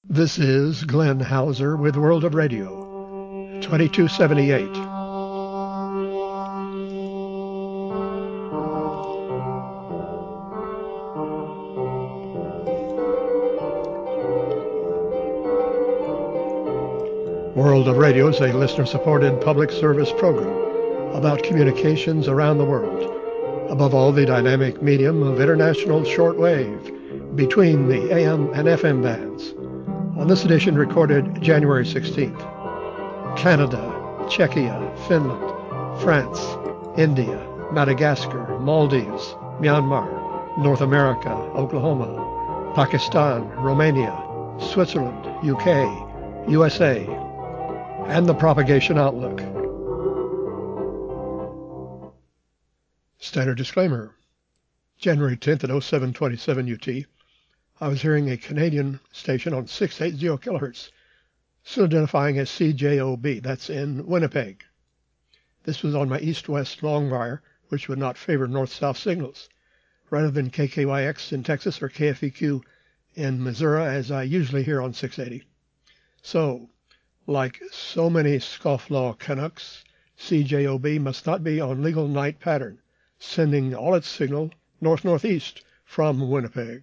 This is Glenn Hauser with World of Radio, 2278. World of Radio is a listener-supported public service program about communications around the world, above all the dynamic medium of international shortwave between the AM and FM bands. On this edition recorded January 16th, Canada, Czechia, Finland, France, India, Madagascar, Maldives, Myanmar, North America, Oklahoma, Pakistan, Romania, Switzerland, UK, USA, and the propagation outlook. Standard disclaimer. January 10th at 0727 UT, I was hearing a Canadian station on 680 kilohertz, still identifying as CJOB. That's in Winnipeg. This was on my east-west long wire, which would not favor north-south signals, rather than KKYX in Texas or KFEQ in Missouri, as I usually hear on 680. So, like so many scofflaw Canucks, CJOB must not be on legal night pattern, sending all its signal north-northeast from Winnipeg.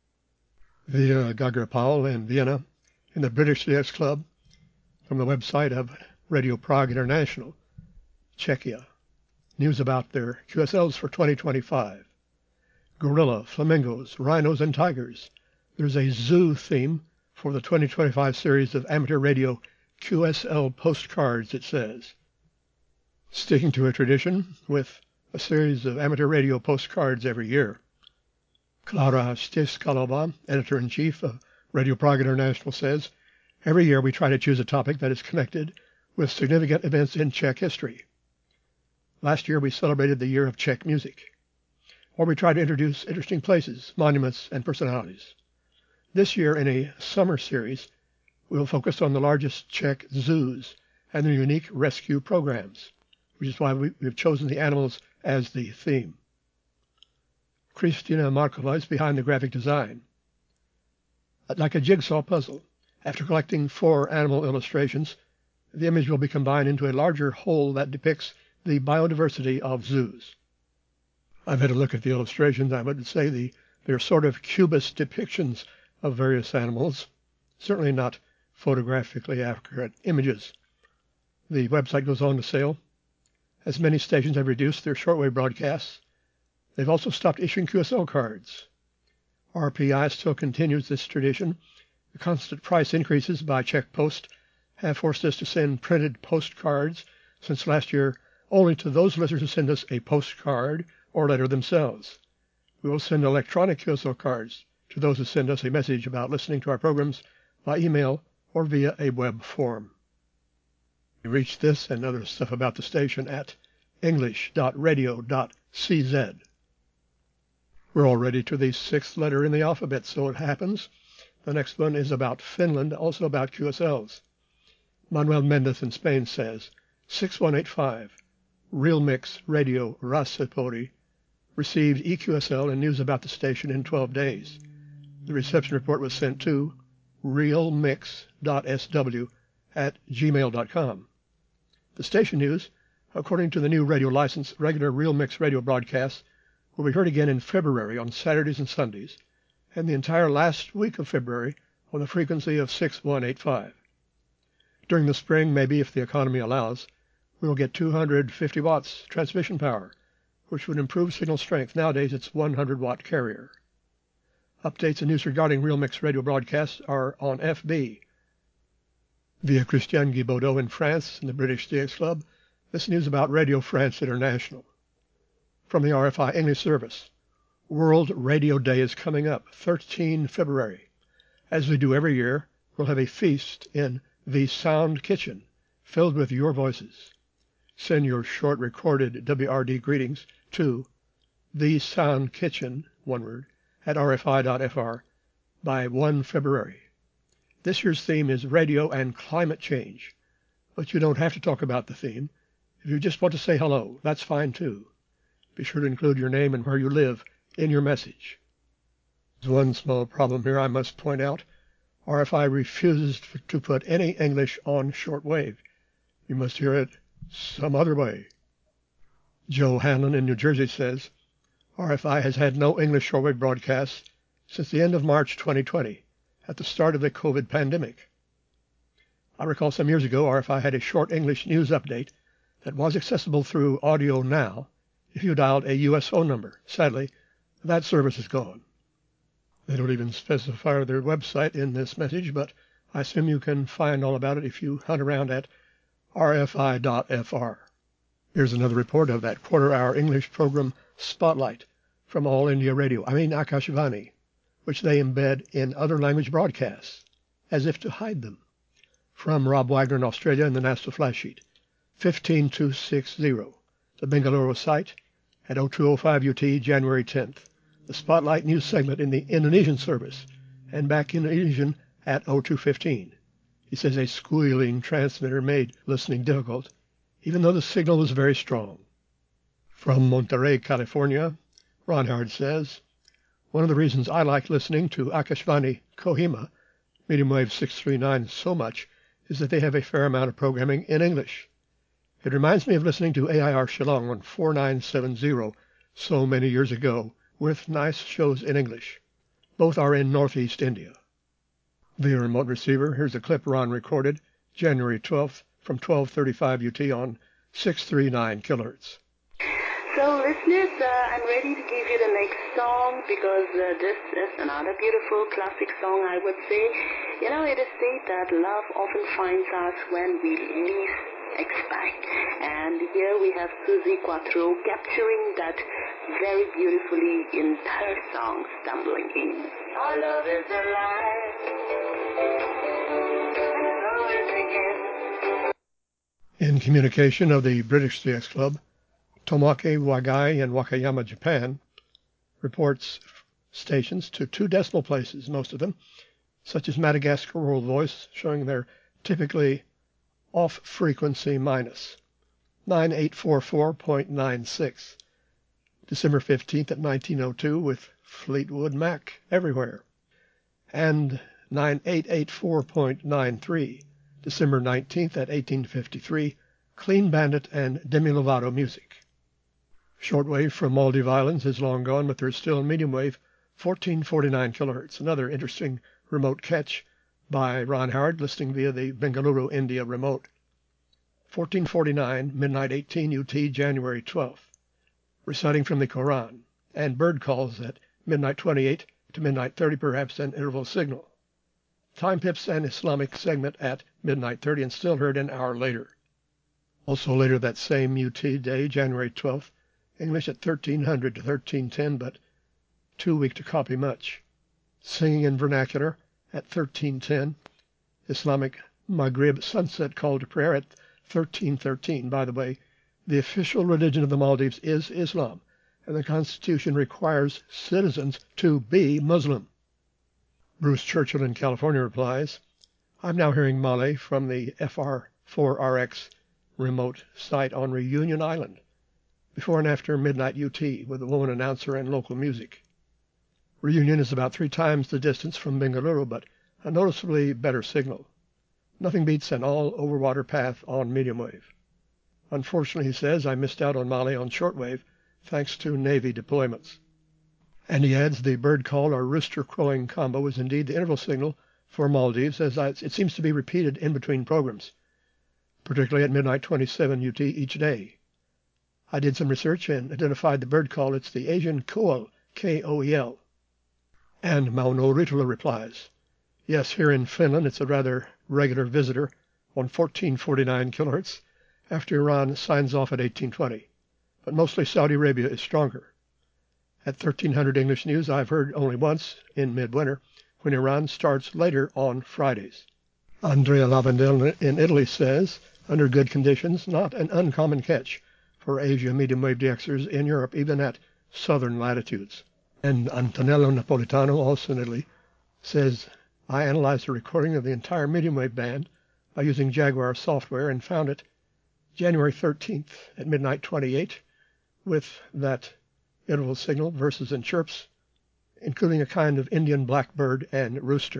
Via Gaga Powell in Vienna, in the British Dance Club, from the website of Radio Prague International, Czechia. News about their QSLs for 2025. Gorilla, flamingos, rhinos, and tigers. There's a zoo theme for the 2025 series of amateur radio QSL postcards, it says. Sticking to a tradition with a series of amateur radio postcards every year. Klara Stiskalova, editor-in-chief of Radio Prague International, says, every year we try to choose a topic that is connected with significant events in Czech history. Last year we celebrated the year of Czech music, or we try to introduce interesting places, monuments, and personalities. This year, in a summer series, we will focus on the largest Czech zoos and their unique rescue programs, which is why we've chosen the animals as the theme. Kristina Markova is behind the graphic design. Like a jigsaw puzzle, after collecting 4 animal illustrations, the image will be combined into a larger whole that depicts the biodiversity of zoos. I've had a look at the illustrations. I would say they're sort of cubist depictions of various animals, certainly not photographically accurate images. The website goes on to say, as many stations have reduced their shortwave broadcasts, they've also stopped issuing QSL cards. RPI still continues this tradition. The constant price increases by Czech Post have forced us to send printed postcards since last year only to those listeners who send us a postcard or letter themselves. We will send electronic QSL cards to those who send us a message about listening to our programs by email or via a web form. You reach this and other stuff about the station at english.radio.cz. We're already to the 6th letter in the alphabet, so it happens. The next one is about Finland, also about QSLs. Manuel Mendez in Spain says, 6185, Real Mix Radio Rasipori, received EQSL and news about the station in 12 days. The reception report was sent to realmix.sw@gmail.com. The station news, according to the new radio license, regular Real Mix radio broadcasts will be heard again in February on Saturdays and Sundays, and the entire last week of February on the frequency of 6185. During the spring, maybe if the economy allows, we will get 250 watts transmission power, which would improve signal strength. Nowadays it's 100-watt carrier. Updates and news regarding Real Mix radio broadcasts are on FB. Via Christian Guibaudot in France and the British DX Club, this news about Radio France International. From the RFI English service, World Radio Day is coming up, 13 February. As we do every year, we'll have a feast in the Sound Kitchen, filled with your voices. Send your short recorded WRD greetings to the Sound Kitchen, one word, at rfi.fr by 1 February. This year's theme is radio and climate change, but you don't have to talk about the theme. If you just want to say hello, that's fine too. Be sure to include your name and where you live in your message. There's one small problem here I must point out. RFI refuses to put any English on shortwave. You must hear it some other way. Joe Hanlon in New Jersey says, RFI has had no English shortwave broadcasts since the end of March 2020, at the start of the COVID pandemic. I recall some years ago RFI had a short English news update that was accessible through Audio Now if you dialed a U.S. phone number. Sadly, that service is gone. They don't even specify their website in this message, but I assume you can find all about it if you hunt around at rfi.fr. Here's another report of that quarter-hour English program Spotlight from All India Radio, Akashvani, which they embed in other language broadcasts, as if to hide them. From Rob Wagner in Australia in the NASA flash sheet, 15260, the Bengaluru site at 0205 UT, January 10th. The Spotlight news segment in the Indonesian service, and back in Indonesian at 0215. He says a squealing transmitter made listening difficult, even though the signal was very strong. From Monterey, California, Ron Howard says, one of the reasons I like listening to Akashvani Kohima, medium wave 639, so much is that they have a fair amount of programming in English. It reminds me of listening to AIR Shillong on 4970 so many years ago, with nice shows in English. Both are in Northeast India. Via remote receiver, here's a clip Ron recorded January 12th from 1235 UT on 639 kHz. So listeners, I'm ready to give you the next song because this is another beautiful classic song, I would say. You know, it is said that love often finds us when we least expect. And here we have Suzi Quatro capturing that very beautifully in her song, Stumbling In. Our love is alive, and so it begins. In communication of the British CX Club, Tomoke Wagai in Wakayama, Japan, reports stations to 2 decimal places, most of them, such as Madagascar World Voice, showing their typically off frequency minus 9844.96, December 15th at 1902 with Fleetwood Mac everywhere, and 9884.93, December 19th at 1853, Clean Bandit and Demi Lovato music. Shortwave from Maldive Islands is long gone, but there's still medium wave, 1449 kHz. Another interesting remote catch by Ron Howard, listening via the Bengaluru, India remote. 1449, midnight 18 UT, January 12th. Reciting from the Quran, and bird calls at midnight 28 to midnight 30, perhaps an interval signal. Time pips and Islamic segment at midnight 30 and still heard an hour later. Also later that same UT day, January 12th, English at 1300 to 1310, but too weak to copy much. Singing in vernacular at 1310. Islamic Maghrib sunset call to prayer at 1313. By the way, the official religion of the Maldives is Islam, and the Constitution requires citizens to be Muslim. Bruce Churchill in California replies, I'm now hearing Malay from the FR4RX remote site on Reunion Island, before and after midnight UT, with a woman announcer and local music. Reunion is about 3 times the distance from Bengaluru, but a noticeably better signal. Nothing beats an all-over-water path on medium wave. Unfortunately, he says, I missed out on Malay on shortwave, thanks to Navy deployments. And he adds, the bird call or rooster crowing combo is indeed the interval signal for Maldives, as it seems to be repeated in between programs, particularly at midnight 27 UT each day. I did some research and identified the bird call. It's the Asian koel, K-O-E-L. And Mauno Ritula replies, yes, here in Finland it's a rather regular visitor on 1449 kHz after Iran signs off at 1820, but mostly Saudi Arabia is stronger. At 1300 English News, I've heard only once in midwinter when Iran starts later on Fridays. Andrea Lavandel in Italy says, under good conditions, not an uncommon catch for Asia medium wave DXers in Europe, even at southern latitudes. And Antonello Napolitano, also in Italy, says, I analyzed a recording of the entire medium wave band by using Jaguar software and found it January 13th at midnight 28 with that interval signal, verses and chirps, including a kind of Indian blackbird and rooster.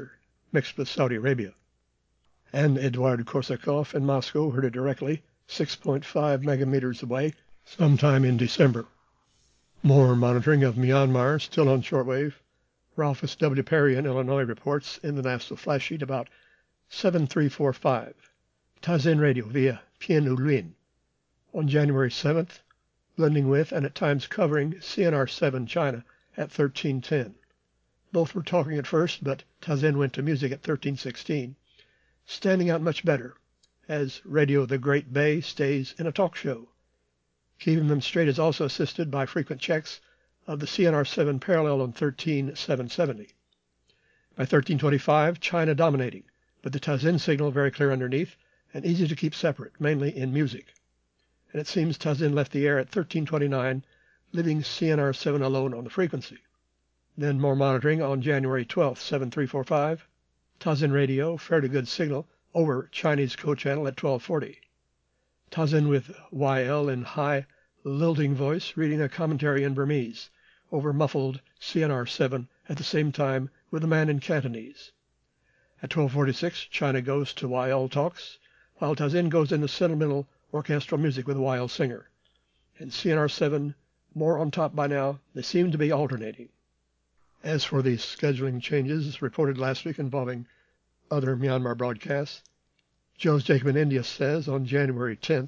mixed with Saudi Arabia. And Eduard Korsakov in Moscow heard it directly, 6.5 megameters away, sometime in December. More monitoring of Myanmar, still on shortwave. Ralphus W. Perry in Illinois reports in the National Flash Sheet about 7345. Tazin Radio via Pien U Luen on January 7th, blending with and at times covering CNR7 China at 1310. Both were talking at first, but Tazin went to music at 1316, standing out much better, as Radio the Great Bay stays in a talk show. Keeping them straight is also assisted by frequent checks of the CNR7 parallel on 13770. By 1325, China dominating, but the Tazin signal very clear underneath and easy to keep separate, mainly in music. And it seems Tazin left the air at 1329, leaving CNR7 alone on the frequency. Then more monitoring on January 12th, 7345. Tazin Radio, fairly good signal over Chinese co-channel at 1240. Tazin with YL in high, lilting voice reading a commentary in Burmese over muffled CNR7 at the same time with a man in Cantonese. At 1246, China goes to YL talks, while Tazin goes into sentimental orchestral music with YL singer. And CNR7 more on top by now. They seem to be alternating. As for the scheduling changes reported last week involving other Myanmar broadcasts, Joe's Jacob in India says on January 10th,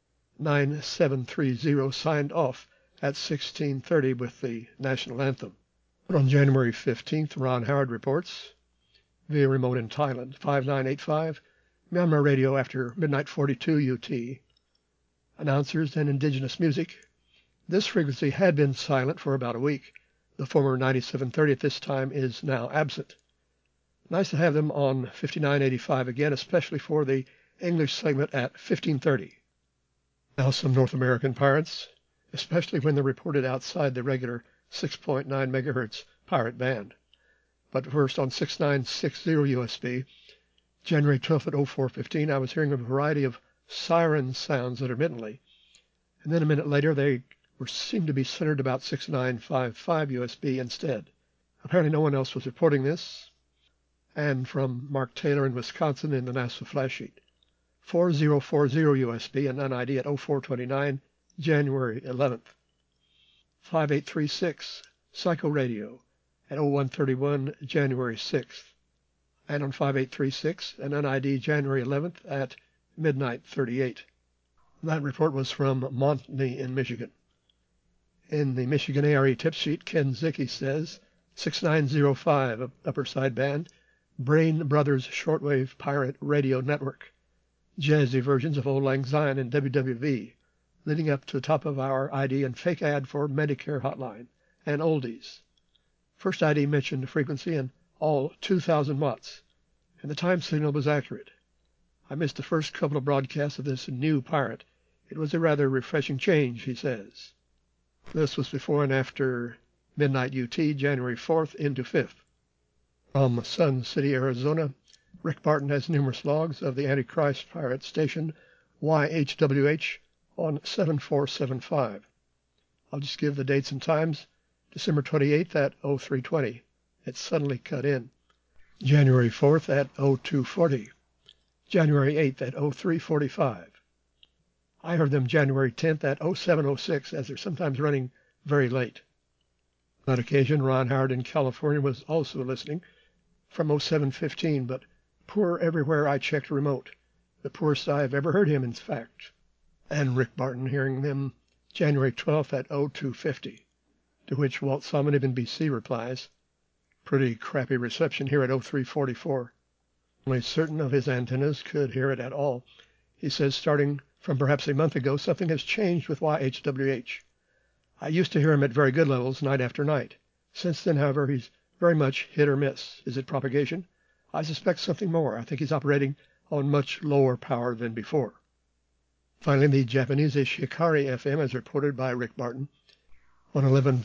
9730 signed off at 1630 with the national anthem. But on January 15th, Ron Howard reports, via remote in Thailand, 5985, Myanmar Radio after midnight 42 UT. Announcers and indigenous music. This frequency had been silent for about a week. The former 9730 at this time is now absent. Nice to have them on 5985 again, especially for the English segment at 1530. Now some North American pirates, especially when they're reported outside the regular 6.9 megahertz pirate band. But first on 6960 USB, January 12th at 0415, I was hearing a variety of siren sounds intermittently. And then a minute later, they seemed to be centered about 6955 USB instead. Apparently no one else was reporting this. And from Mark Taylor in Wisconsin in the NASA Flash Sheet, 4040 USB and NID at 0429, January 11th. 5836, Psycho Radio at 0131, January 6th. And on 5836, an NID January 11th at midnight 38. That report was from Montney in Michigan. In the Michigan ARE tip sheet, Ken Zicki says 6905 upper sideband, Brain Brothers Shortwave Pirate Radio Network. Jazzy versions of Old Lang Syne and WWV, leading up to the top of our ID and fake ad for Medicare Hotline, and oldies. First ID mentioned the frequency and all 2,000 watts, and the time signal was accurate. I missed the first couple of broadcasts of this new pirate. It was a rather refreshing change, he says. This was before and after midnight UT, January 4th into 5th. From Sun City, Arizona, Rick Barton has numerous logs of the Antichrist pirate station YHWH on 7475. I'll just give the dates and times. December 28th at 0320. It suddenly cut in. January 4th at 0240. January 8th at 0345. I heard them January 10th at 0706, as they're sometimes running very late. On that occasion, Ron Howard in California was also listening from 0715, but poor everywhere I checked remote. The poorest I have ever heard him, in fact. And Rick Barton hearing them January 12th at 0250, to which Walt Somanev in BC replies, pretty crappy reception here at 0344. Only certain of his antennas could hear it at all. He says starting from perhaps a month ago, something has changed with YHWH. I used to hear him at very good levels night after night. Since then, however, he's very much hit or miss. Is it propagation? I suspect something more. I think he's operating on much lower power than before. Finally, the Japanese Shikari FM, as reported by Rick Barton, on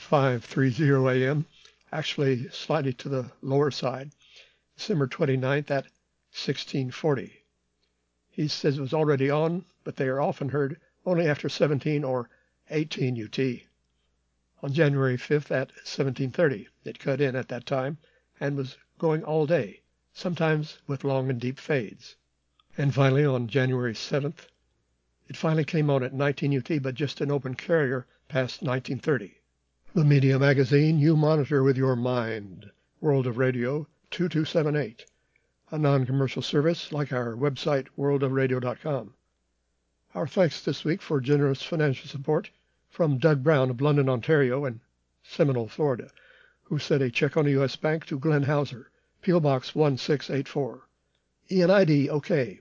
11530 AM, actually slightly to the lower side, December 29th at 1640. He says it was already on, but they are often heard only after 17 or 18 UT. On January 5th at 1730, it cut in at that time and was going all day, sometimes with long and deep fades. And finally, on January 7th, it finally came on at 19 UT, but just an open carrier past 1930. The Media Magazine you monitor with your mind. World of Radio 2278. A non-commercial service like our website, worldofradio.com. Our thanks this week for generous financial support from Doug Brown of London, Ontario, and Seminole, Florida, who sent a check on a U.S. bank to Glenn Hauser, P.O. Box 1684. ENID OK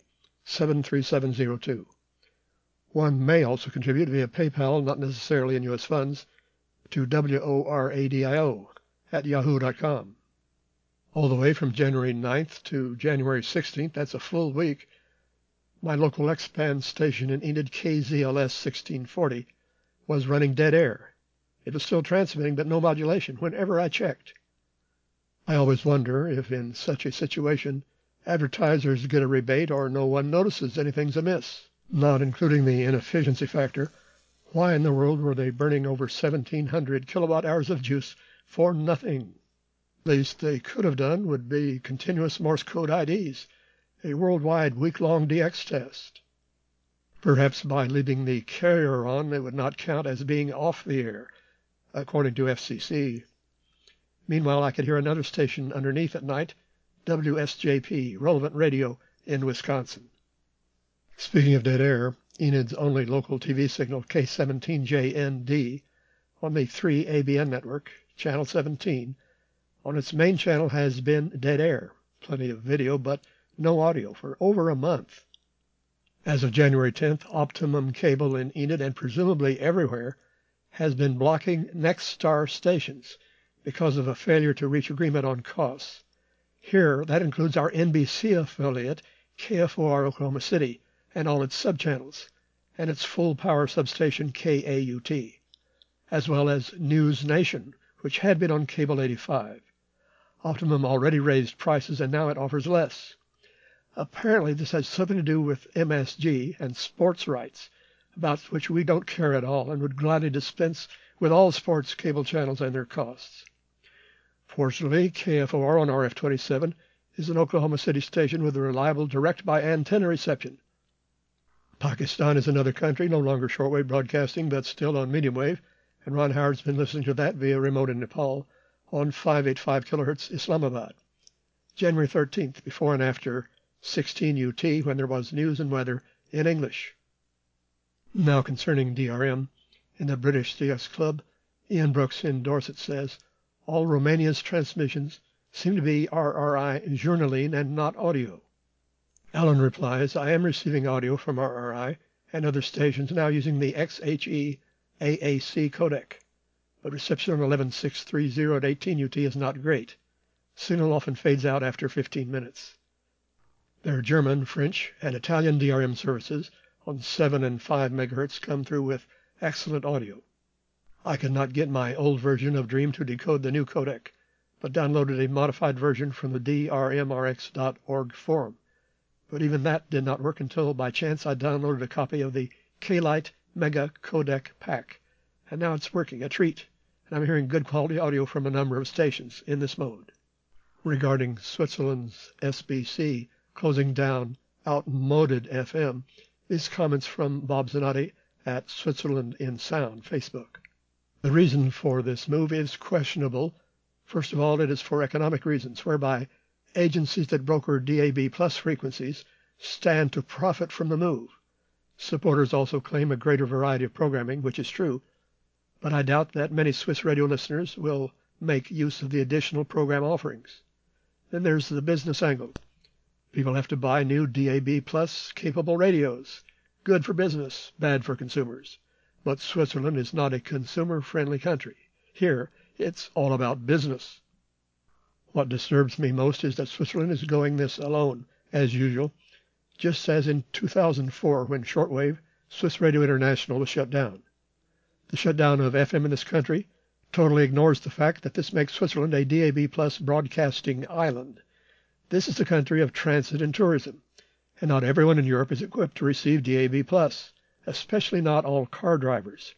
73702. One may also contribute via PayPal, not necessarily in U.S. funds, to WORADIO at yahoo.com. All the way from January 9th to January 16th, that's a full week, my local X-band station in Enid, KZLS 1640, was running dead air. It was still transmitting, but no modulation whenever I checked. I always wonder if in such a situation advertisers get a rebate or no one notices anything's amiss. Not including the inefficiency factor, why in the world were they burning over 1,700 kilowatt hours of juice for nothing? Least they could have done would be continuous Morse code IDs, a worldwide week-long DX test. Perhaps by leaving the carrier on, it would not count as being off the air, according to FCC. Meanwhile, I could hear another station underneath at night, WSJP, Relevant Radio in Wisconsin. Speaking of dead air, Enid's only local TV signal, K17JND, on the 3ABN network, channel 17, on its main channel has been dead air. Plenty of video, but no audio for over a month. As of January 10th, Optimum Cable in Enid and presumably everywhere has been blocking Nexstar stations because of a failure to reach agreement on costs. Here, that includes our NBC affiliate, KFOR Oklahoma City, and all its subchannels, and its full-power substation KAUT, as well as News Nation, which had been on Cable 85. Optimum already raised prices, and now it offers less. Apparently, this has something to do with MSG and sports rights, about which we don't care at all and would gladly dispense with all sports cable channels and their costs. Fortunately, KFOR on RF-27 is an Oklahoma City station with a reliable direct-by-antenna reception. Pakistan is another country, no longer shortwave broadcasting, but still on medium wave, and Ron Howard's been listening to that via remote in Nepal on 585 kHz Islamabad. January 13th, before and after 16 UT, when there was news and weather in English. Now concerning DRM, in the British DX Club, Ian Brooks in Dorset says, all Romania's transmissions seem to be RRI journaling and not audio. Alan replies, I am receiving audio from RRI and other stations now using the XHE AAC codec, but reception on 11630 at 18 UT is not great. Signal often fades out after 15 minutes. Their German, French, and Italian DRM services on 7 and 5 MHz come through with excellent audio. I could not get my old version of Dream to decode the new codec, but downloaded a modified version from the drmrx.org forum. But even that did not work until by chance I downloaded a copy of the K-Lite Mega Codec Pack, and now it's working, a treat, and I'm hearing good quality audio from a number of stations in this mode. Regarding Switzerland's SBC closing down Outmoded FM, these comments from Bob Zanotti at Switzerland in Sound, Facebook. The reason for this move is questionable. First of all, it is for economic reasons, whereby agencies that broker DAB plus frequencies stand to profit from the move. Supporters also claim a greater variety of programming, which is true, but I doubt that many Swiss radio listeners will make use of the additional program offerings. Then there's the business angle. People have to buy new DAB plus capable radios. Good for business, bad for consumers. But Switzerland is not a consumer-friendly country. Here, it's all about business. What disturbs me most is that Switzerland is going this alone, as usual, just as in 2004 when shortwave, Swiss Radio International was shut down. The shutdown of FM in this country totally ignores the fact that this makes Switzerland a DAB plus broadcasting island. This is the country of transit and tourism, and not everyone in Europe is equipped to receive DAB plus, especially not all car drivers.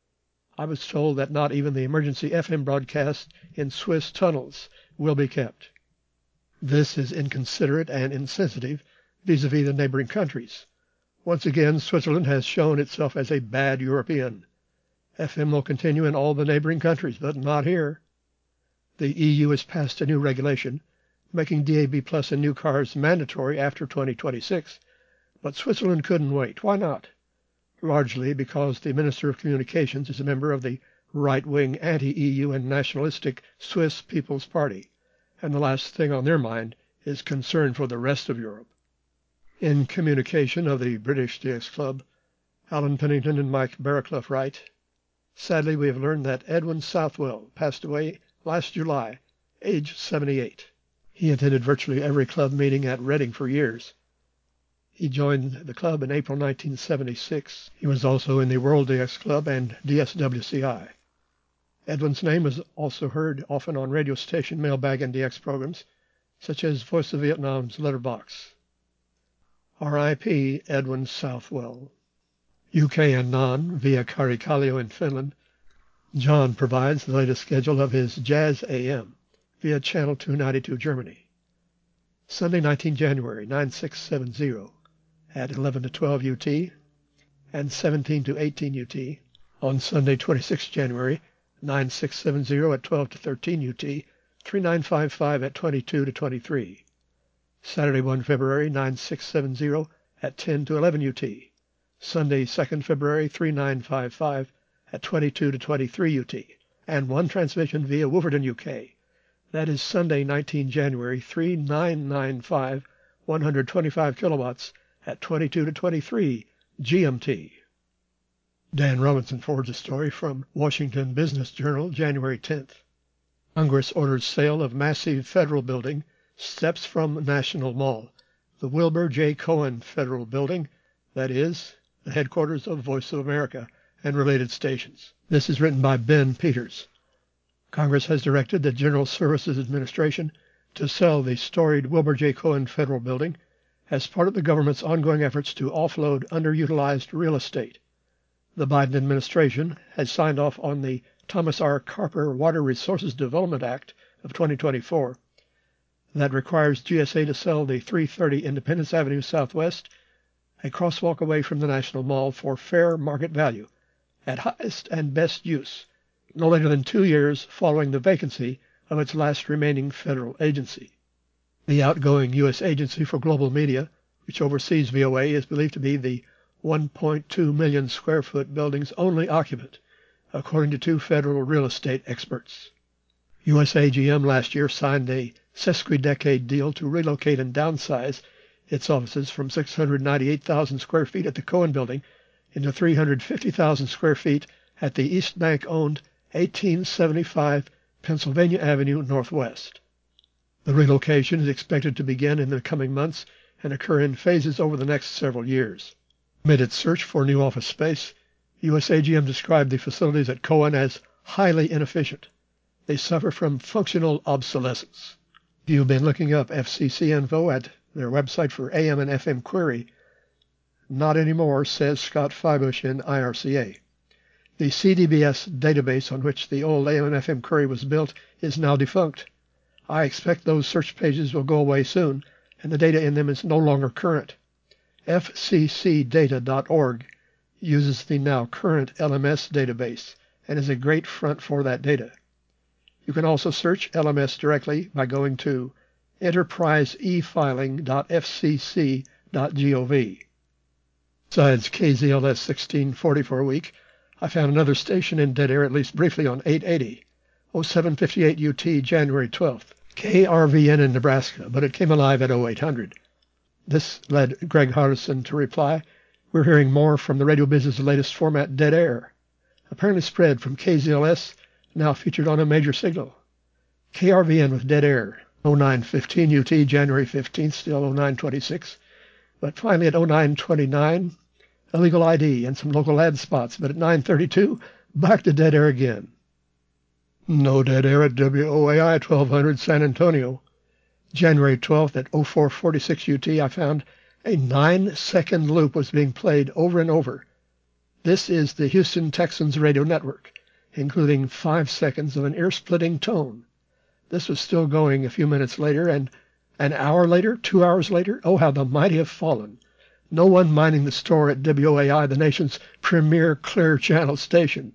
I was told that not even the emergency FM broadcast in Swiss tunnels will be kept. This is inconsiderate and insensitive vis-à-vis the neighboring countries. Once again, Switzerland has shown itself as a bad European. FM will continue in all the neighboring countries, but not here. The EU has passed a new regulation making DAB+ in new cars mandatory after 2026, but Switzerland couldn't wait. Why not? Largely because the Minister of Communications is a member of the right-wing anti-EU and nationalistic Swiss People's Party, and the last thing on their mind is concern for the rest of Europe. In communication of the British DX Club, Alan Pennington and Mike Barraclough write, "Sadly, we have learned that Edwin Southwell passed away last July, age 78. He attended virtually every club meeting at Reading for years. He joined the club in April 1976. He was also in the World DX Club and DSWCI. Edwin's name was also heard often on radio station mailbag and DX programs, such as Voice of Vietnam's Letterbox. R.I.P. Edwin Southwell." UK and non, via Kari Kallio in Finland, John provides the latest schedule of his Jazz AM via Channel 292 Germany. Sunday 19 January 9670 at 11 to 12 UT and 17 to 18 UT. On Sunday 26 January 9670 at 12 to 13 UT, 3955 at 22 to 23. Saturday 1 February 9670 at 10 to 11 UT. Sunday 2nd February 3955 at 22 to 23 UT, and one transmission via Wolverton, UK. That is Sunday 19 January 3995 125 kilowatts at 22 to 23 GMT. Dan Robinson forwards a story from Washington Business Journal, January 10th. Congress orders sale of massive federal building steps from National Mall, the Wilbur J. Cohen Federal Building, that is, the headquarters of Voice of America and related stations. This is written by Ben Peters. Congress has directed the General Services Administration to sell the storied Wilbur J. Cohen Federal Building as part of the government's ongoing efforts to offload underutilized real estate. The Biden administration has signed off on the Thomas R. Carper Water Resources Development Act of 2024 that requires GSA to sell the 330 Independence Avenue Southwest, a crosswalk away from the National Mall, for fair market value at highest and best use, no later than 2 years following the vacancy of its last remaining federal agency. The outgoing U.S. Agency for Global Media, which oversees VOA, is believed to be the 1.2 million square foot building's only occupant, according to 2 federal real estate experts. USAGM last year signed a sesquidecade deal to relocate and downsize its offices from 698,000 square feet at the Cohen Building into 350,000 square feet at the East Bank-owned 1875 Pennsylvania Avenue Northwest. The relocation is expected to begin in the coming months and occur in phases over the next several years. Amid its search for new office space, USAGM described the facilities at Cohen as highly inefficient. They suffer from functional obsolescence. If you've been looking up FCC info at their website for AM and FM query, not anymore, says Scott Feibush in IRCA. The CDBS database on which the old AM and FM query was built is now defunct. I expect those search pages will go away soon, and the data in them is no longer current. FCCdata.org uses the now current LMS database and is a great front for that data. You can also search LMS directly by going to enterpriseefiling.fcc.gov. Besides KZLS 1640 for a week, I found another station in dead air, at least briefly, on 880, 0758 UT, January 12th, KRVN in Nebraska, but it came alive at 0800. This led Greg Hardison to reply, "We're hearing more from the radio business' latest format, dead air. Apparently spread from KZLS, now featured on a major signal. KRVN with dead air, 0915 UT, January 15th, still 0926, but finally at 0929, illegal ID and some local ad spots, but at 932, back to dead air again. No dead air at WOAI 1200 San Antonio. January 12th at 0446 UT, I found a 9-second loop was being played over and over. This is the Houston Texans radio network, including 5 seconds of an ear-splitting tone. This was still going a few minutes later, and An hour later, 2 hours later, oh, how the mighty have fallen. No one minding the store at WOAI, the nation's premier clear channel station.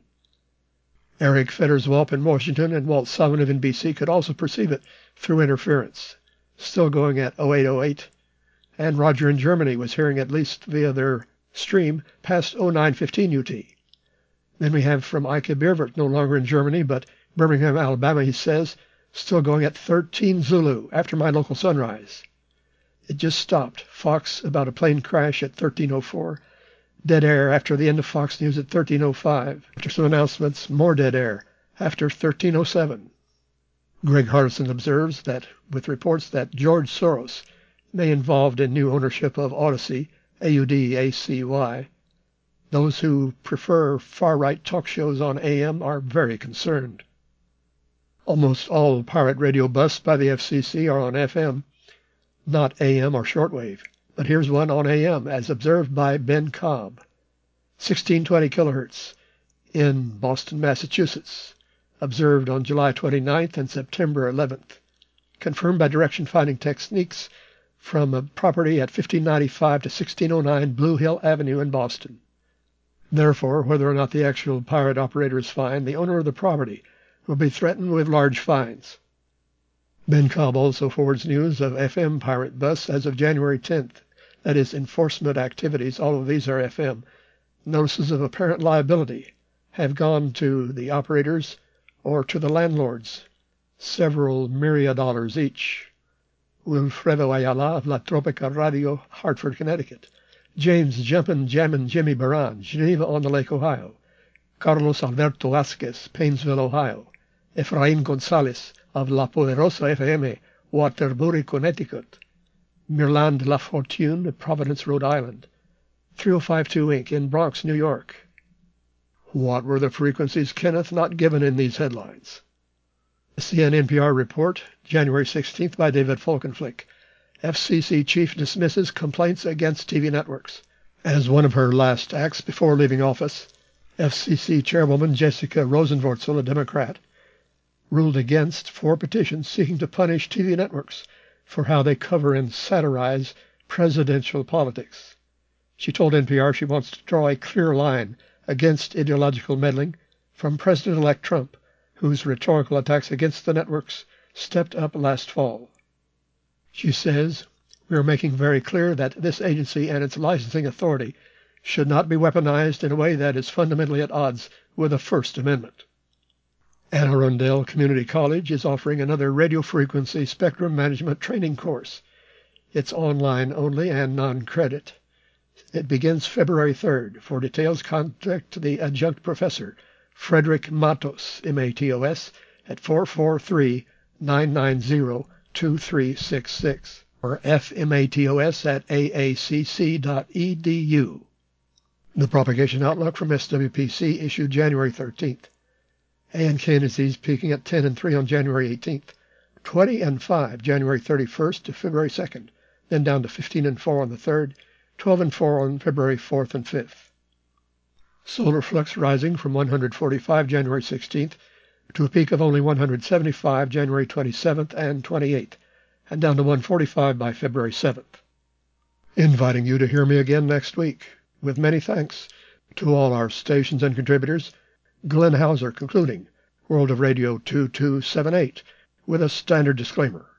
Eric Fetters-Wulp in Washington and Walt Sullivan in BC could also perceive it through interference, still going at 0808. And Roger in Germany was hearing at least via their stream past 0915 UT. Then we have from Ike Biervert, no longer in Germany, but Birmingham, Alabama, he says, still going at 13 Zulu after my local sunrise. It just stopped. Fox about a plane crash at 1304. Dead air after the end of Fox News at 1305. After some announcements, more dead air after 1307. Greg Hardison observes that with reports that George Soros may be involved in new ownership of Audacy, AUDACY, those who prefer far-right talk shows on AM are very concerned. Almost all pirate radio busts by the FCC are on FM, not AM or shortwave. But here's one on AM, as observed by Ben Cobb. 1620 kilohertz in Boston, Massachusetts. Observed on July 29th and September 11th. Confirmed by direction finding techniques from a property at 1595 to 1609 Blue Hill Avenue in Boston. Therefore, whether or not the actual pirate operator is fined, the owner of the property will be threatened with large fines. Ben Cobb also forwards news of FM pirate busts as of January 10th. That is, enforcement activities, all of these are FM. Notices of apparent liability have gone to the operators or to the landlords, several myriad dollars each. Wilfredo Ayala of La Tropica Radio, Hartford, Connecticut. James Jumpin' Jammin' Jimmy Baran, Geneva on the Lake, Ohio. Carlos Alberto Vasquez, Painesville, Ohio. Efrain Gonzalez of La Poderosa FM, Waterbury, Connecticut. Mirland La Fortune, Providence, Rhode Island. 3052 Inc. in Bronx, New York. What were the frequencies, Kenneth, not given in these headlines? The CN-NPR report, January 16th, by David Folkenflik. FCC chief dismisses complaints against TV networks. As one of her last acts before leaving office, FCC chairwoman Jessica Rosenwortzel, a Democrat, ruled against 4 petitions seeking to punish TV networks for how they cover and satirize presidential politics. She told NPR she wants to draw a clear line against ideological meddling from President-elect Trump, whose rhetorical attacks against the networks stepped up last fall. She says, "We are making very clear that this agency and its licensing authority should not be weaponized in a way that is fundamentally at odds with the First Amendment." Anne Arundel Community College is offering another radio frequency spectrum management training course. It's online only and non-credit. It begins February 3rd. For details, contact the adjunct professor, Frederick Matos, M-A-T-O-S, at 443-990-2366 or fmatos at aacc.edu. The Propagation Outlook from SWPC issued January 13th. A&K indices peaking at 10 and 3 on January 18th, 20 and 5 January 31st to February 2nd, then down to 15 and 4 on the 3rd, 12 and 4 on February 4th and 5th. Solar flux rising from 145 January 16th to a peak of only 175 January 27th and 28th, and down to 145 by February 7th. Inviting you to hear me again next week. With many thanks to all our stations and contributors, Glenn Hauser concluding World of Radio 2278 with a standard disclaimer.